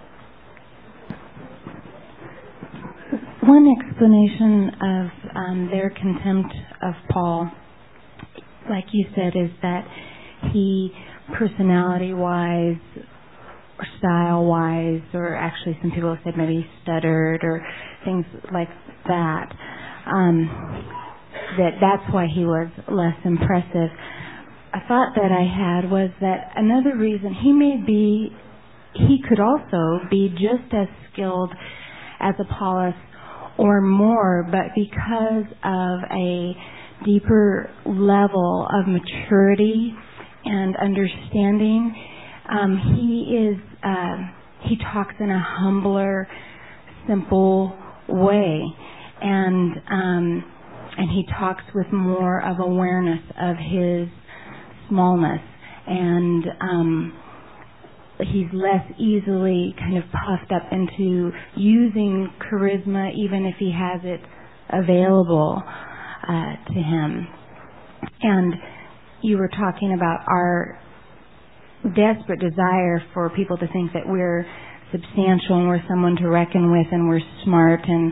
One explanation of their contempt of Paul, like you said, is that he, personality-wise, or style-wise, or actually some people have said maybe he stuttered, or things like that, that's why he was less impressive. A thought that I had was that another reason he could also be just as skilled as Apollos or more, but because of a deeper level of maturity and understanding, he talks in a humbler, simple way, and he talks with more of awareness of his smallness, and he's less easily kind of puffed up into using charisma, even if he has it available to him. And you were talking about our desperate desire for people to think that we're substantial and we're someone to reckon with and we're smart, and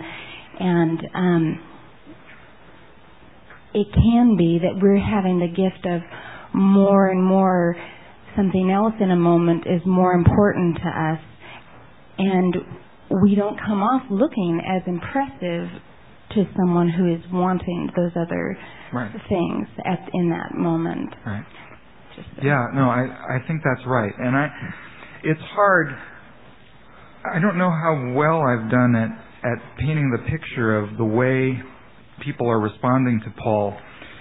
it can be that we're having the gift of more and more something else in a moment is more important to us, and we don't come off looking as impressive to someone who is wanting those other things in that moment. Right. I think that's right. And it's hard. I don't know how well I've done at painting the picture of the way people are responding to Paul.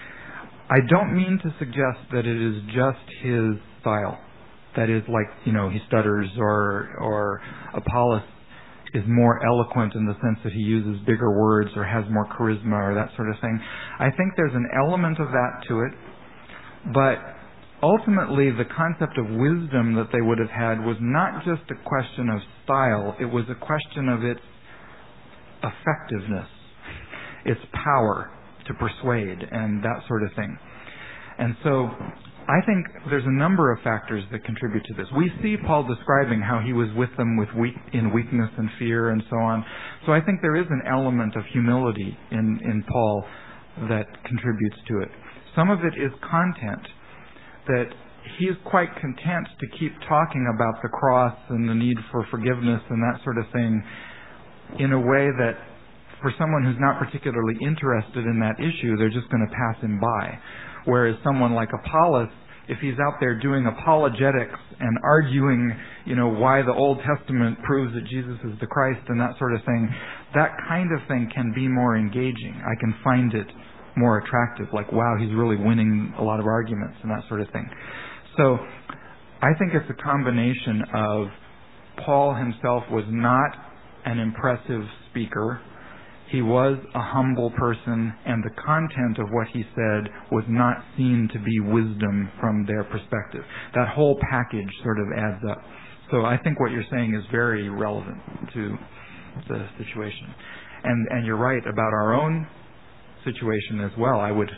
I don't mean to suggest that it is just his style. That is, like, he stutters, or Apollos is more eloquent in the sense that he uses bigger words or has more charisma or that sort of thing. I think there's an element of that to it, but ultimately the concept of wisdom that they would have had was not just a question of style, it was a question of its effectiveness, its power to persuade and that sort of thing. And so I think there's a number of factors that contribute to this. We see Paul describing how he was with them in weakness and fear and so on. So I think there is an element of humility in Paul that contributes to it. Some of it is content, that he's quite content to keep talking about the cross and the need for forgiveness and that sort of thing in a way that for someone who's not particularly interested in that issue, they're just going to pass him by. Whereas someone like Apollos, if he's out there doing apologetics and arguing, why the Old Testament proves that Jesus is the Christ and that sort of thing, that kind of thing can be more engaging. I can find it more attractive, like, wow, he's really winning a lot of arguments and that sort of thing. So I think it's a combination of Paul himself was not an impressive speaker. He was a humble person, and the content of what he said was not seen to be wisdom from their perspective. That whole package sort of adds up. So I think what you're saying is very relevant to the situation. And you're right about our own situation as well.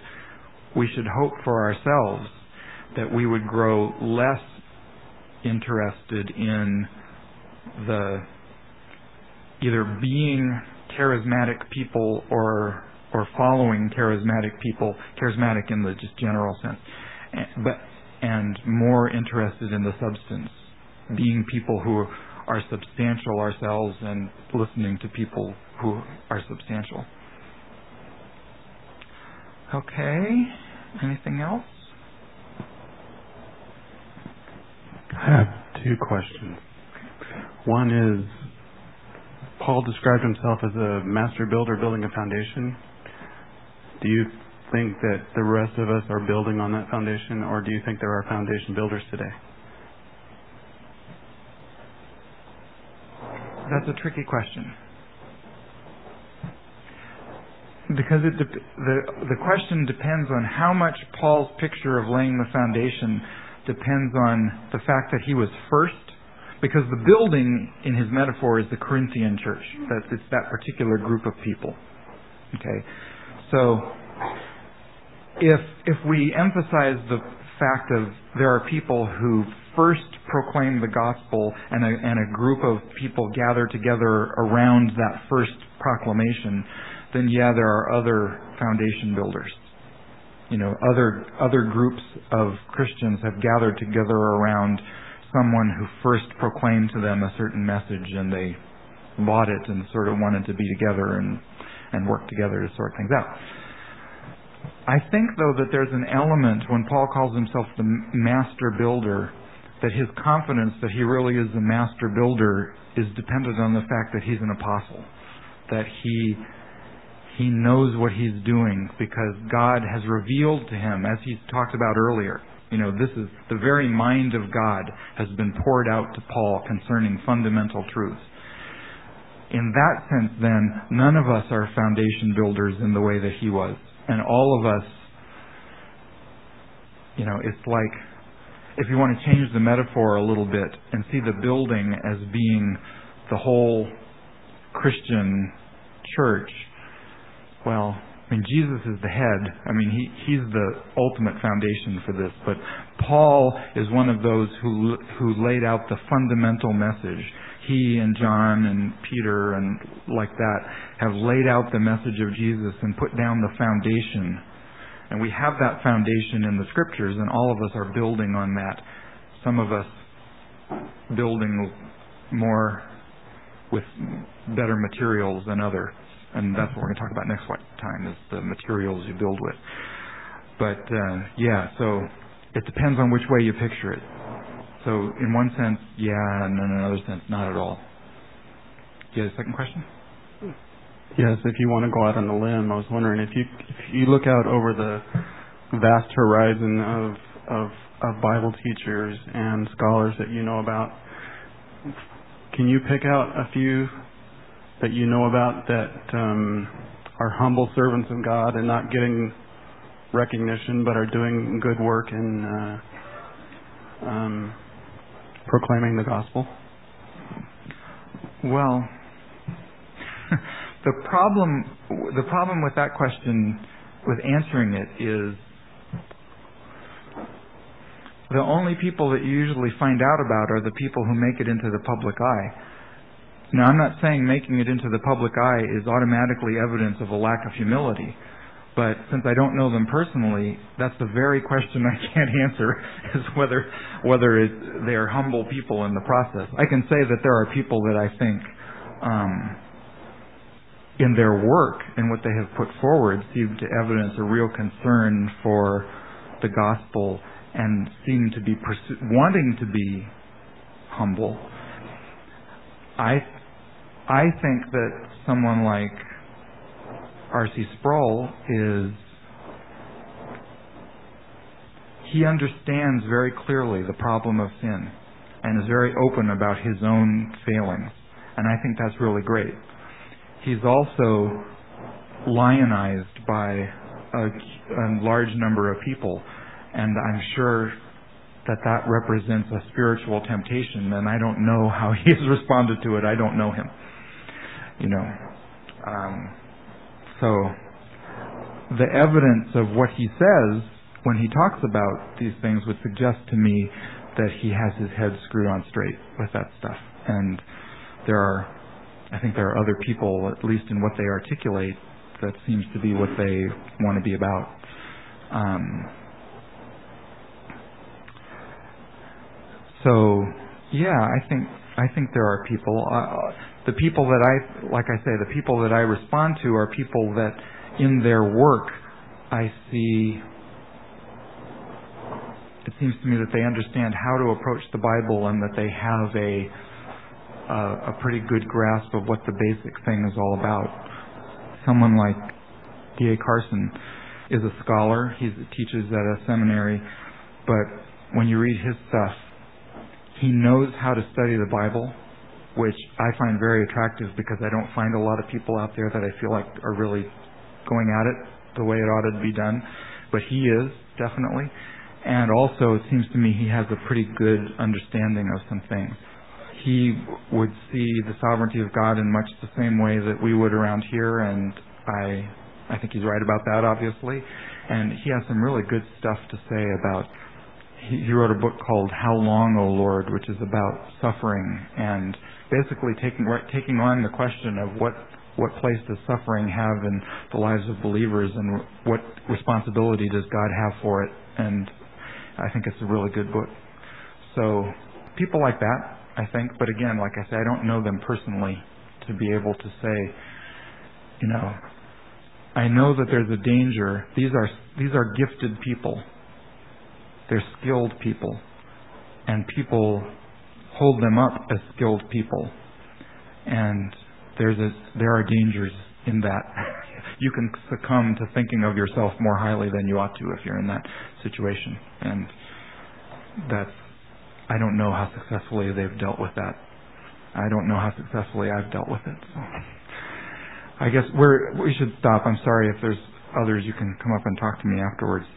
We should hope for ourselves that we would grow less interested in the either being charismatic people or or following charismatic people, charismatic in the just general sense, and more interested in the substance, being people who are substantial ourselves and listening to people who are substantial. Okay, anything else? I have two questions. One is, Paul described himself as a master builder building a foundation. Do you think that the rest of us are building on that foundation, or do you think there are foundation builders today? That's a tricky question. Because the question depends on how much Paul's picture of laying the foundation depends on the fact that he was first, because the building in his metaphor is the Corinthian church. It's that particular group of people. Okay, so if we emphasize the fact of there are people who first proclaim the gospel and a group of people gather together around that first proclamation, then yeah, there are other foundation builders. You know, other groups of Christians have gathered together around someone who first proclaimed to them a certain message, and they bought it and sort of wanted to be together and work together to sort things out. I think, though, that there's an element when Paul calls himself the master builder, that his confidence that he really is the master builder is dependent on the fact that he's an apostle, that he knows what he's doing because God has revealed to him, as he's talked about earlier. You know, this is the very mind of God has been poured out to Paul concerning fundamental truths. In that sense, then, none of us are foundation builders in the way that he was. And all of us, you know, it's like, if you want to change the metaphor a little bit and see the building as being the whole Christian church, well, I mean, Jesus is the head. I mean, he's the ultimate foundation for this. But Paul is one of those who laid out the fundamental message. He and John and Peter and like that have laid out the message of Jesus and put down the foundation. And we have that foundation in the Scriptures, and all of us are building on that. Some of us building more with better materials than others. And that's what we're going to talk about next time, is the materials you build with. But, so it depends on which way you picture it. So in one sense, yeah, and in another sense, not at all. Do you have a second question? Yes, if you want to go out on a limb, I was wondering if you look out over the vast horizon of Bible teachers and scholars that you know about, can you pick out a few that you know about that are humble servants of God and not getting recognition but are doing good work in proclaiming the gospel? Well, the problem with that question, with answering it, is the only people that you usually find out about are the people who make it into the public eye. Now, I'm not saying making it into the public eye is automatically evidence of a lack of humility, but since I don't know them personally, that's the very question I can't answer, is whether they are humble people in the process. I can say that there are people that I think, in their work and what they have put forward, seem to evidence a real concern for the gospel and seem to be wanting to be humble. I think that someone like R.C. Sproul he understands very clearly the problem of sin and is very open about his own failings. And I think that's really great. He's also lionized by a large number of people, and I'm sure that represents a spiritual temptation, and I don't know how he has responded to it. I don't know him. You know. So the evidence of what he says when he talks about these things would suggest to me that he has his head screwed on straight with that stuff. And I think there are other people, at least in what they articulate, That seems to be what they want to be about. So, yeah, I think there are people. The people that the people that I respond to are people that in their work I see. It seems to me that they understand how to approach the Bible and that they have a pretty good grasp of what the basic thing is all about. Someone like D.A. Carson is a scholar. He teaches at a seminary, but when you read his stuff, he knows how to study the Bible, which I find very attractive because I don't find a lot of people out there that I feel like are really going at it the way it ought to be done. But he is, definitely. And also, it seems to me he has a pretty good understanding of some things. He would see the sovereignty of God in much the same way that we would around here, and I think he's right about that, obviously. And he has some really good stuff to say about. He wrote a book called How Long, O Lord, which is about suffering and basically taking on the question of what place does suffering have in the lives of believers and what responsibility does God have for it. And I think it's a really good book. So people like that, I think. But again, like I say, I don't know them personally to be able to say, I know that there's a danger. These are gifted people. They're skilled people. And people hold them up as skilled people. And there are dangers in that. You can succumb to thinking of yourself more highly than you ought to if you're in that situation. And I don't know how successfully they've dealt with that. I don't know how successfully I've dealt with it. So I guess we should stop. I'm sorry if there's others. You can come up and talk to me afterwards.